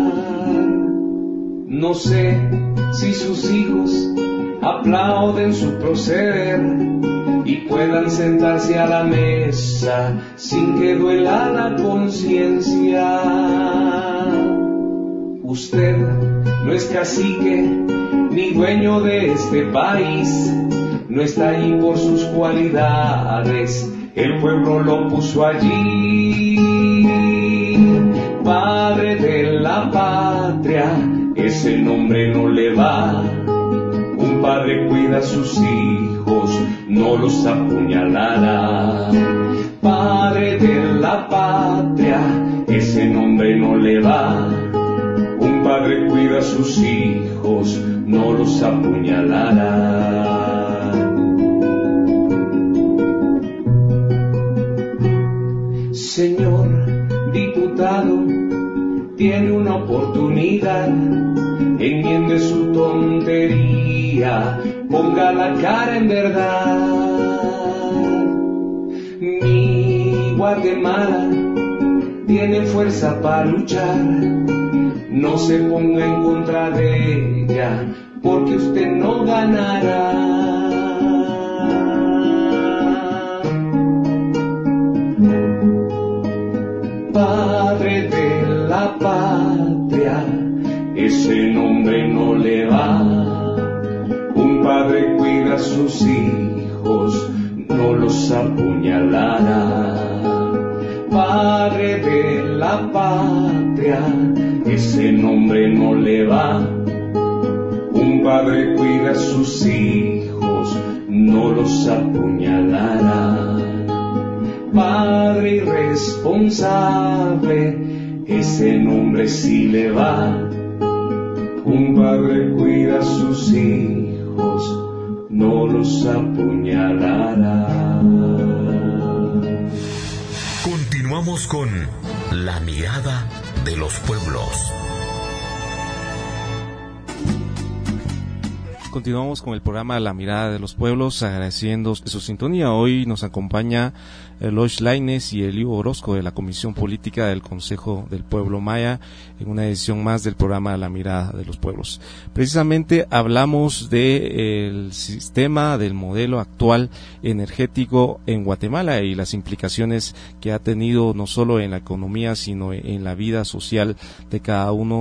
G: No sé si sus hijos aplauden su proceder y puedan sentarse a la mesa sin que duela la conciencia. Usted no es cacique ni dueño de este país, no está ahí por sus cualidades, el pueblo lo puso allí. Padre de la patria, ese nombre no le va. Un padre cuida a sus hijos, no los apuñalará. Padre de la patria, ese nombre no le va. Un padre cuida a sus hijos, no los apuñalará. Señor diputado, tiene una oportunidad, enmiende su tontería, ponga la cara en verdad. Mi Guatemala tiene fuerza para luchar, no se ponga en contra de ella, porque usted no ganará. Padre de la patria, ese nombre no le va. Un padre cuida a sus hijos, no los apuñalará. Padre de la patria, ese nombre no le va. Un padre cuida a sus hijos, no los apuñalará. Padre irresponsable, ese nombre sí le va. Un padre cuida a sus hijos, no los apuñalará.
A: Continuamos con La Mirada de los Pueblos.
B: Continuamos con el programa La Mirada de los Pueblos, agradeciendo su sintonía. Hoy nos acompaña Eloy Lainez y Elío Orozco de la Comisión Política del Consejo del Pueblo Maya en una edición más del programa La Mirada de los Pueblos. Precisamente hablamos del sistema, del modelo actual energético en Guatemala y las implicaciones que ha tenido no solo en la economía, sino en la vida social de cada uno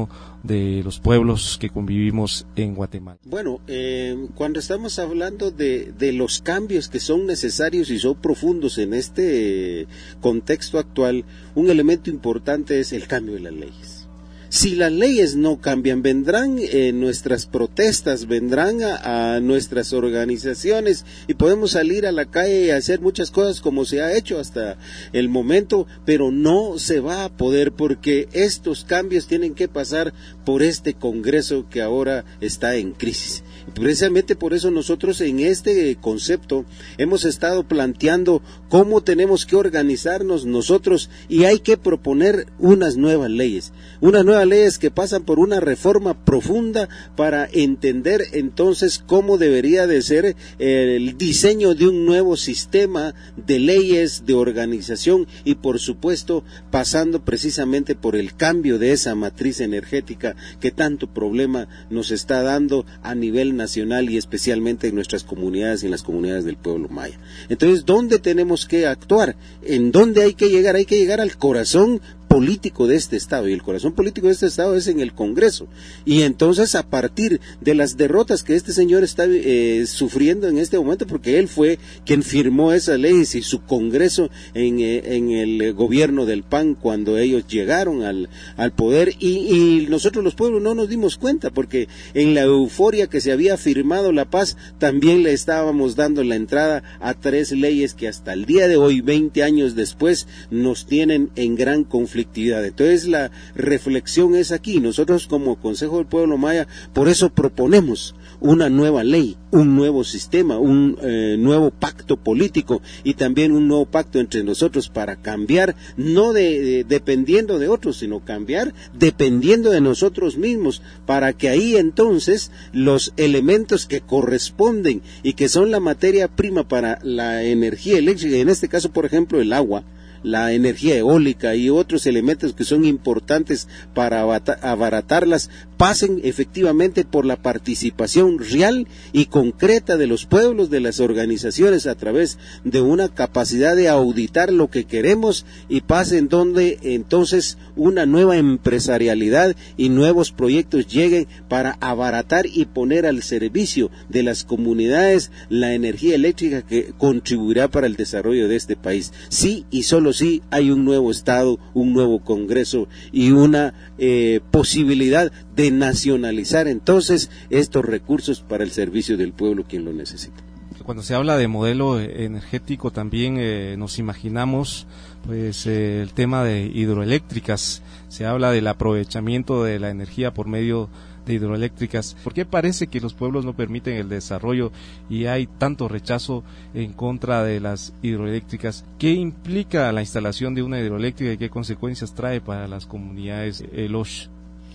B: de los pueblos que convivimos en Guatemala.
E: Bueno, eh, cuando estamos hablando de, de los cambios que son necesarios y son profundos en este contexto actual, un elemento importante es el cambio de las leyes. Si las leyes no cambian, vendrán eh, nuestras protestas, vendrán a, a nuestras organizaciones y podemos salir a la calle y hacer muchas cosas como se ha hecho hasta el momento, pero no se va a poder porque estos cambios tienen que pasar por este Congreso que ahora está en crisis. Precisamente por eso nosotros en este concepto hemos estado planteando cómo tenemos que organizarnos nosotros y hay que proponer unas nuevas leyes, unas nuevas leyes que pasan por una reforma profunda para entender entonces cómo debería de ser el diseño de un nuevo sistema de leyes, de organización y por supuesto pasando precisamente por el cambio de esa matriz energética que tanto problema nos está dando a nivel nacional y especialmente en nuestras comunidades y en las comunidades del pueblo maya. Entonces, ¿dónde tenemos que actuar? ¿En dónde hay que llegar? Hay que llegar al corazón político de este Estado, y el corazón político de este Estado es en el Congreso, y entonces a partir de las derrotas que este señor está eh, sufriendo en este momento, porque él fue quien firmó esas leyes y su Congreso en, eh, en el gobierno del P A N cuando ellos llegaron al, al poder, y, y nosotros los pueblos no nos dimos cuenta, porque en la euforia que se había firmado la paz, también le estábamos dando la entrada a tres leyes que hasta el día de hoy, veinte años después, nos tienen en gran conflicto. Entonces la reflexión es aquí, nosotros como Consejo del Pueblo Maya, por eso proponemos una nueva ley, un nuevo sistema, un eh, nuevo pacto político y también un nuevo pacto entre nosotros para cambiar, no de, de, dependiendo de otros, sino cambiar dependiendo de nosotros mismos, para que ahí entonces los elementos que corresponden y que son la materia prima para la energía eléctrica, en este caso por ejemplo el agua, la energía eólica y otros elementos que son importantes para abaratarlas, pasen efectivamente por la participación real y concreta de los pueblos, de las organizaciones, a través de una capacidad de auditar lo que queremos, y pasen donde entonces una nueva empresarialidad y nuevos proyectos lleguen para abaratar y poner al servicio de las comunidades la energía eléctrica que contribuirá para el desarrollo de este país. Sí y solo sí hay un nuevo Estado, un nuevo Congreso y una eh, posibilidad de nacionalizar entonces estos recursos para el servicio del pueblo quien lo necesita.
B: Cuando se habla de modelo energético también eh, nos imaginamos pues eh, el tema de hidroeléctricas, se habla del aprovechamiento de la energía por medio de hidroeléctricas. ¿Por qué parece que los pueblos no permiten el desarrollo y hay tanto rechazo en contra de las hidroeléctricas? ¿Qué implica la instalación de una hidroeléctrica y qué consecuencias trae para las comunidades El Osh?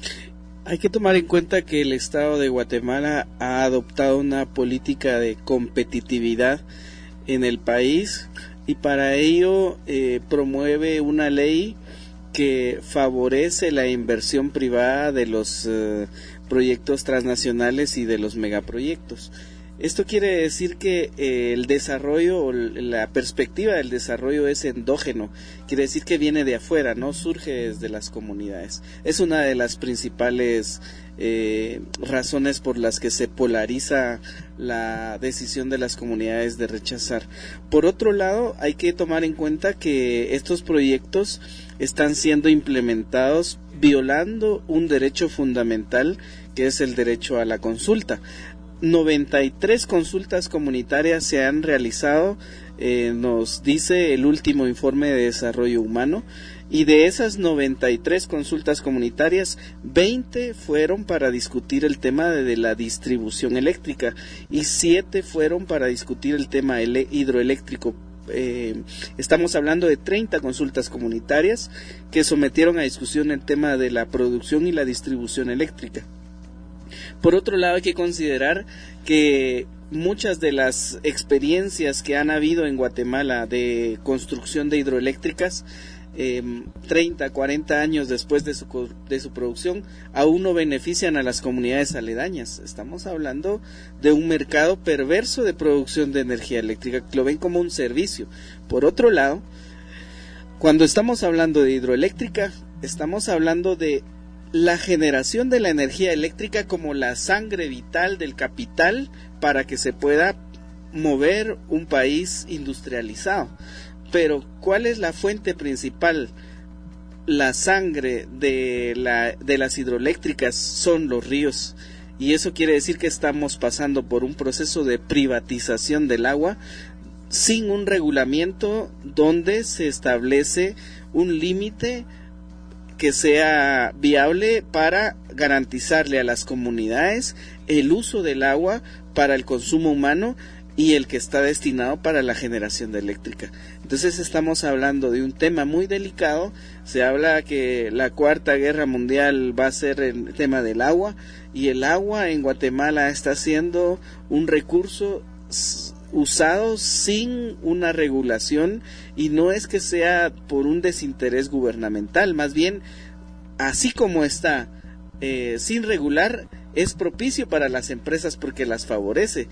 D: Hay que tomar en cuenta que el Estado de Guatemala ha adoptado una política de competitividad en el país y para ello eh, promueve una ley que favorece la inversión privada de los eh, proyectos transnacionales y de los megaproyectos. Esto quiere decir que eh, el desarrollo o la perspectiva del desarrollo es endógeno, quiere decir que viene de afuera, no surge desde las comunidades. Es una de las principales eh, razones por las que se polariza la decisión de las comunidades de rechazar. Por otro lado, hay que tomar en cuenta que estos proyectos están siendo implementados violando un derecho fundamental que es el derecho a la consulta. noventa y tres consultas comunitarias se han realizado, eh, nos dice el último informe de desarrollo humano, y de esas noventa y tres consultas comunitarias, veinte fueron para discutir el tema de, de la distribución eléctrica y siete fueron para discutir el tema ele- hidroeléctrico. Eh, estamos hablando de treinta consultas comunitarias que sometieron a discusión el tema de la producción y la distribución eléctrica. Por otro lado, hay que considerar que muchas de las experiencias que han habido en Guatemala de construcción de hidroeléctricas, eh, treinta, cuarenta años después de su, de su producción, aún no benefician a las comunidades aledañas. Estamos hablando de un mercado perverso de producción de energía eléctrica, que lo ven como un servicio. Por otro lado, cuando estamos hablando de hidroeléctrica, estamos hablando de la generación de la energía eléctrica como la sangre vital del capital para que se pueda mover un país industrializado. Pero ¿cuál es la fuente principal? La sangre de, la, de las hidroeléctricas son los ríos, y eso quiere decir que estamos pasando por un proceso de privatización del agua sin un regulamiento donde se establece un límite que sea viable para garantizarle a las comunidades el uso del agua para el consumo humano y el que está destinado para la generación de eléctrica. Entonces estamos hablando de un tema muy delicado. Se habla que la cuarta guerra mundial va a ser el tema del agua, y el agua en Guatemala está siendo un recurso usado sin una regulación, y no es que sea por un desinterés gubernamental, más bien así como está eh, sin regular, es propicio para las empresas porque las favorece.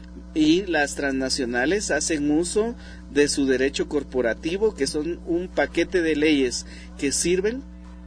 D: Y las transnacionales hacen uso de su derecho corporativo, que son un paquete de leyes que sirven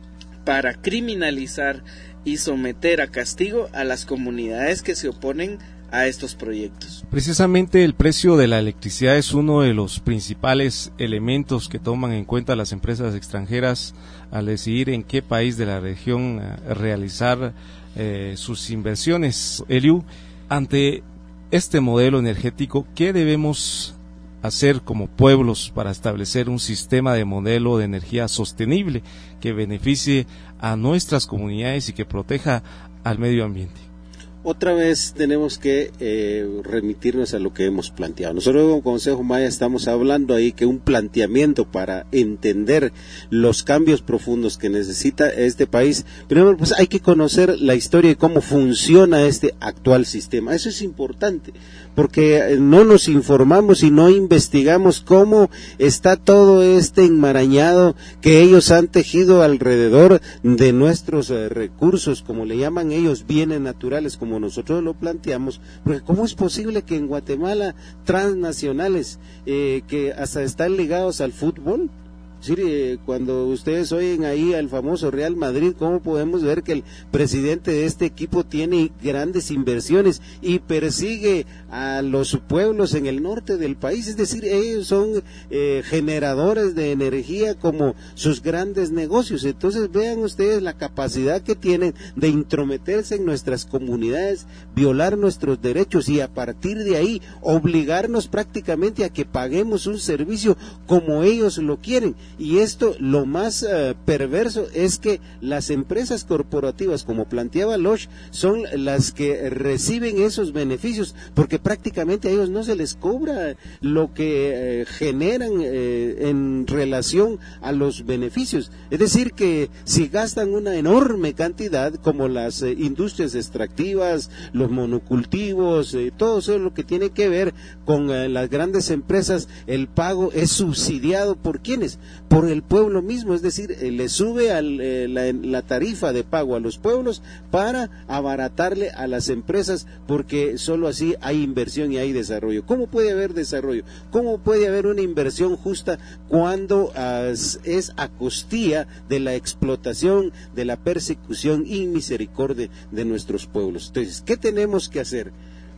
D: para criminalizar y someter a castigo a las comunidades que se oponen a estos proyectos.
B: Precisamente el precio de la electricidad es uno de los principales elementos que toman en cuenta las empresas extranjeras al decidir en qué país de la región eh, realizar eh, sus inversiones. Eliu, ante este modelo energético, ¿qué debemos hacer como pueblos para establecer un sistema de modelo de energía sostenible que beneficie a nuestras comunidades y que proteja al medio ambiente?
E: Otra vez tenemos que eh, remitirnos a lo que hemos planteado. Nosotros como Consejo Maya estamos hablando ahí que un planteamiento para entender los cambios profundos que necesita este país, primero pues hay que conocer la historia y cómo funciona este actual sistema. Eso es importante, porque no nos informamos y no investigamos cómo está todo este enmarañado que ellos han tejido alrededor de nuestros eh, recursos, como le llaman ellos, bienes naturales, como nosotros lo planteamos, porque ¿cómo es posible que en Guatemala transnacionales eh, que hasta están ligados al fútbol? Sí, eh, cuando ustedes oyen ahí al famoso Real Madrid, ¿cómo podemos ver que el presidente de este equipo tiene grandes inversiones y persigue a los pueblos en el norte del país? Es decir, ellos son eh, generadores de energía como sus grandes negocios. Entonces vean ustedes la capacidad que tienen de intrometerse en nuestras comunidades, violar nuestros derechos y a partir de ahí obligarnos prácticamente a que paguemos un servicio como ellos lo quieren. Y esto, lo más uh, perverso es que las empresas corporativas, como planteaba Losh, son las que reciben esos beneficios, porque prácticamente a ellos no se les cobra lo que eh, generan eh, en relación a los beneficios. Es decir, que si gastan una enorme cantidad, como las eh, industrias extractivas, los monocultivos, eh, todo eso lo que tiene que ver con eh, las grandes empresas, el pago es subsidiado ¿por quiénes? Por el pueblo mismo, es decir, eh, le sube al, eh, la, la tarifa de pago a los pueblos para abaratarle a las empresas, porque solo así hay inversión y hay desarrollo. ¿Cómo puede haber desarrollo? ¿Cómo puede haber una inversión justa cuando uh, es a costilla de la explotación, de la persecución y misericordia de nuestros pueblos? Entonces, ¿qué tenemos que hacer?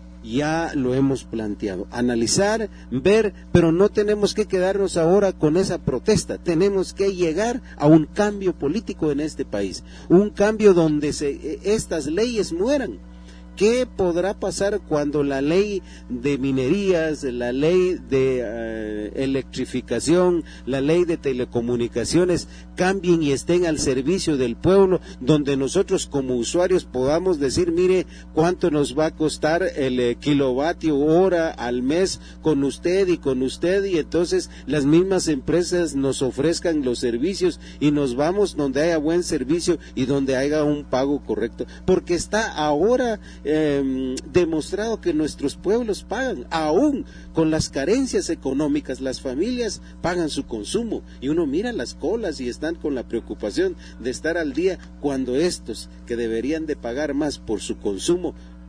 E: Ya lo hemos planteado, analizar, ver, pero no tenemos que quedarnos ahora con esa protesta, tenemos que llegar a un cambio político en este país, un cambio donde se, estas leyes mueran. ¿Qué podrá pasar cuando la ley de minerías, la ley de uh, electrificación, la ley de telecomunicaciones cambien y estén al servicio del pueblo, donde nosotros como usuarios podamos decir, mire, cuánto nos va a costar el eh, kilovatio hora al mes con usted y con usted, y entonces las mismas empresas nos ofrezcan los servicios y nos vamos donde haya buen servicio y donde haya un pago correcto, porque está ahora Eh, demostrado que nuestros pueblos pagan, aún con las carencias económicas, las familias pagan su consumo, y uno mira las colas y están con la preocupación de estar al día, cuando estos que deberían de pagar más por su consumo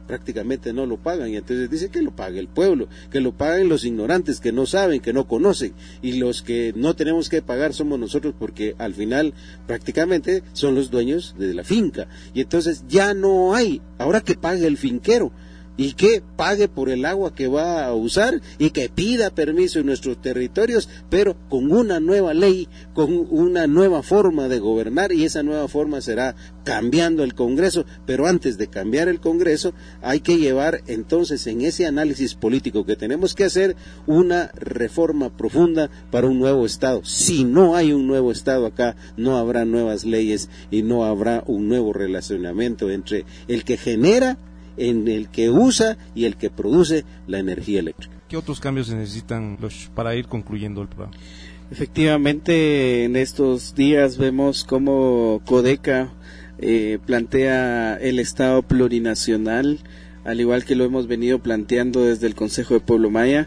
E: prácticamente no lo pagan, y entonces dice que lo pague el pueblo, que lo paguen los ignorantes, que no saben, que no conocen, y los que no tenemos que pagar somos nosotros, porque al final prácticamente son los dueños de la finca, y entonces ya no hay, ahora que pague el finquero, y que pague por el agua que va a usar y que pida permiso en nuestros territorios, pero con una nueva ley, con una nueva forma de gobernar, y esa nueva forma será cambiando el Congreso, pero antes de cambiar el Congreso hay que llevar entonces en ese análisis político que tenemos que hacer una reforma profunda para un nuevo Estado. Si no hay un nuevo Estado acá, no habrá nuevas leyes y no habrá un nuevo relacionamiento entre el que genera, en el que usa y el que produce la energía eléctrica.
B: ¿Qué otros cambios se necesitan los, para ir concluyendo el programa?
D: Efectivamente, en estos días vemos cómo Codeca eh, plantea el Estado plurinacional, al igual que lo hemos venido planteando desde el Consejo de Pueblo Maya.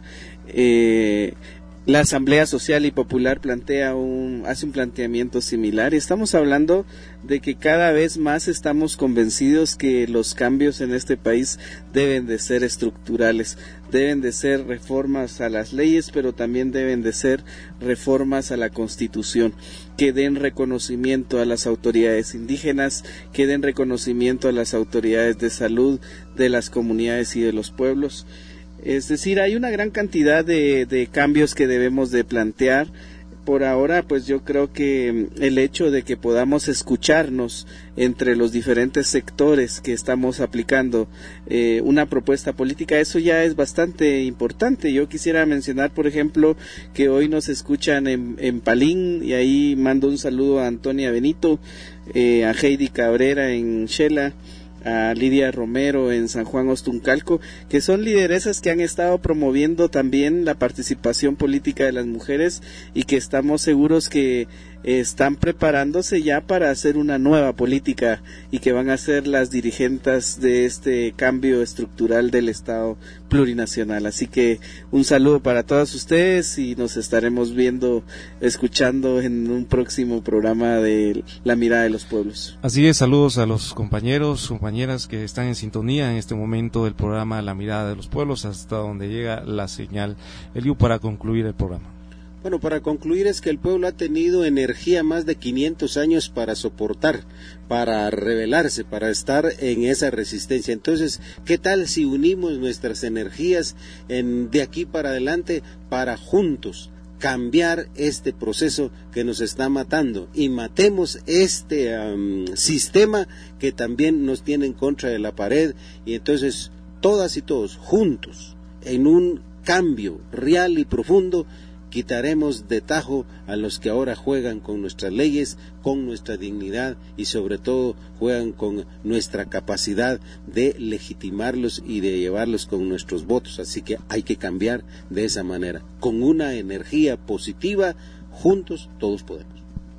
D: Eh, La Asamblea Social y Popular plantea un, hace un planteamiento similar, y estamos hablando de que cada vez más estamos convencidos que los cambios en este país deben de ser estructurales, deben de ser reformas a las leyes, pero también deben de ser reformas a la Constitución, que den reconocimiento a las autoridades indígenas, que den reconocimiento a las autoridades de salud de las comunidades y de los pueblos. Es decir, hay una gran cantidad de, de cambios que debemos de plantear. Por ahora, pues yo creo que el hecho de que podamos escucharnos entre los diferentes sectores que estamos aplicando eh, una propuesta política, eso ya es bastante importante. Yo quisiera mencionar, por ejemplo, que hoy nos escuchan en, en Palín, y ahí mando un saludo a Antonia Benito, eh, a Heidi Cabrera en Xela, a Lidia Romero en San Juan Ostuncalco, que son lideresas que han estado promoviendo también la participación política de las mujeres, y que estamos seguros que están preparándose ya para hacer una nueva política, y que van a ser las dirigentes de este cambio estructural del Estado plurinacional. Así que un saludo para todas ustedes, y nos estaremos viendo, escuchando en un próximo programa de La Mirada de los Pueblos.
B: Así es, saludos a los compañeros, compañeras que están en sintonía en este momento del programa La Mirada de los Pueblos, hasta donde llega la señal. Eliu, para concluir el programa.
E: Bueno, para concluir es que el pueblo ha tenido energía más de quinientos años para soportar, para rebelarse, para estar en esa resistencia. Entonces, ¿qué tal si unimos nuestras energías en, de aquí para adelante para juntos cambiar este proceso que nos está matando, y matemos este um, sistema que también nos tiene en contra de la pared, y entonces todas y todos juntos en un cambio real y profundo quitaremos de tajo a los que ahora juegan con nuestras leyes, con nuestra dignidad, y sobre todo juegan con nuestra capacidad de legitimarlos y de llevarlos con nuestros votos. Así que hay que cambiar de esa manera, con una energía positiva. Juntos todos podemos.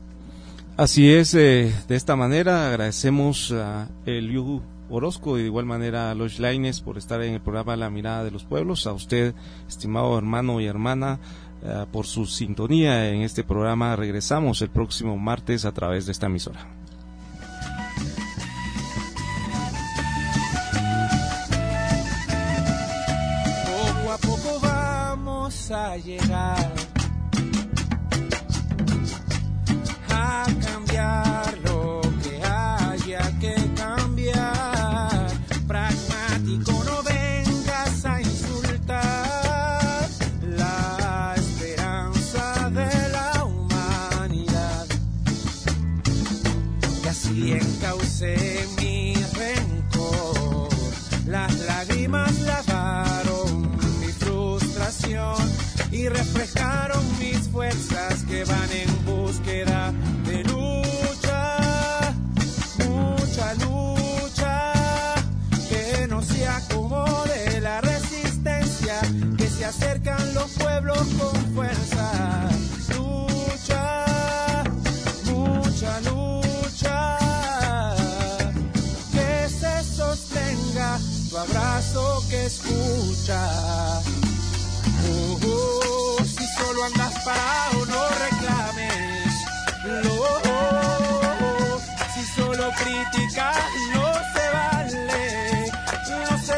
B: Así es, eh, de esta manera agradecemos a Eliu Orozco y de igual manera a Lois Lainez por estar en el programa La Mirada de los Pueblos, a usted, estimado hermano y hermana, Uh, por su sintonía en este programa. Regresamos el próximo martes a través de esta emisora.
H: Poco a poco vamos a llegar a cambiar lo que haya que cambiar. Pragmático, no vengas a insultar y encaucé mi rencor. Las lágrimas lavaron mi frustración y reflejaron mis fuerzas que van en búsqueda de lucha, mucha lucha, que no se acomode la resistencia, que se acercan los pueblos con fuerza. Lucha, mucha lucha, tu abrazo que escucha. Oh, oh, si solo andas parado no reclames. Oh, oh, si solo criticas no se vale, no se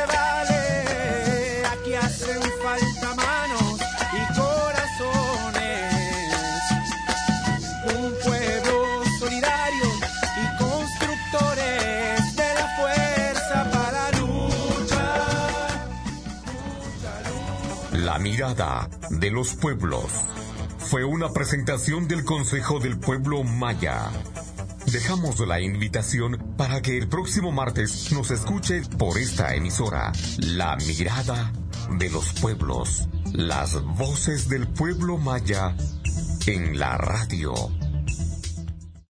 A: La mirada de los pueblos. Fue una presentación del Consejo del Pueblo Maya. Dejamos la invitación para que el próximo martes nos escuche por esta emisora. La mirada de los pueblos. Las voces del pueblo maya en la radio.